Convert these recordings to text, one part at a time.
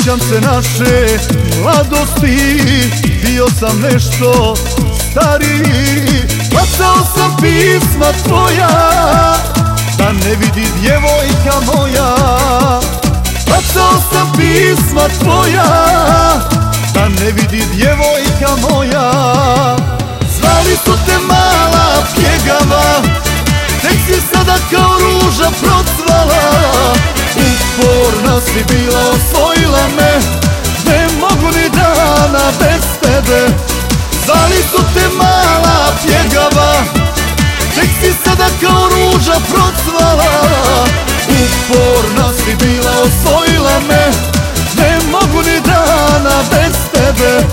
Sjećam se naše mladosti, bio sam nešto stariji. Bacao sam pisma tvoja, da ne vidi djevojka moja. Bacao sam pisma tvoja, da ne vidi djevojka moja. Zvali su te mala pjegava, tek si sada kao ruža procvala. Uporna si bila, osvojila me, ne mogu ni dana bez tebe. Zvali su te mala pjegava, tek si sada kao ruža procvala. Uporna si bila, osvojila me, ne mogu ni dana bez tebe.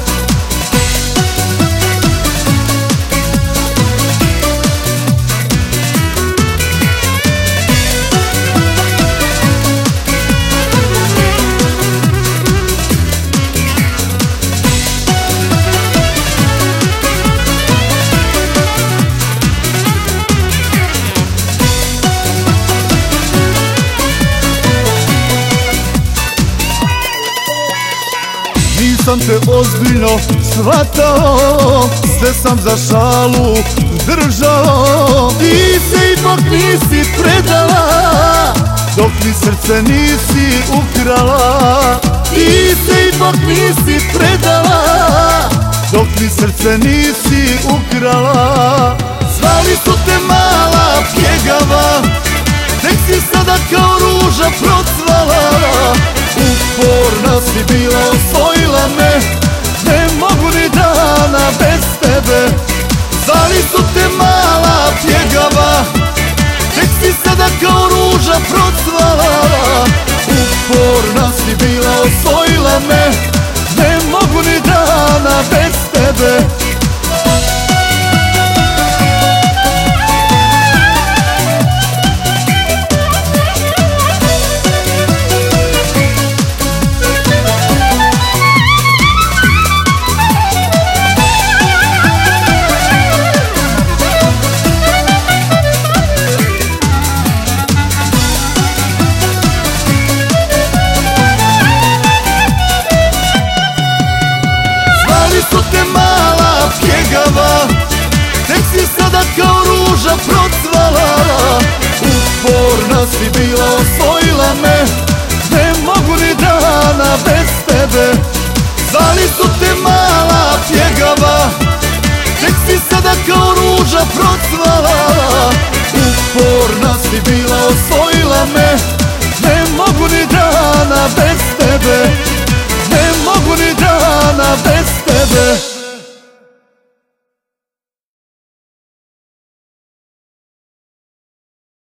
Nisam te ozbiljno shvatao, sve sam za šalu držao. Ti se ipak nisi predala, dok mi srce nisi ukrala. Ti se ipak nisi predala, dok mi srce nisi ukrala. Zvali su te mala pjegava, tek si sada kao ruža procvala. Uporna si bila, osvojila me, ne mogu ni dana bez tebe. Zvali su te mala pjegava, tek si sada kao ruža procvala. Uporna si bila, osvojila me, ne mogu ni dana bez tebe. Su te mala pjegava, tek si sada kao ruža procvala. Uporna si bila, osvojila me, ne mogu ni dana bez tebe. Zvali su te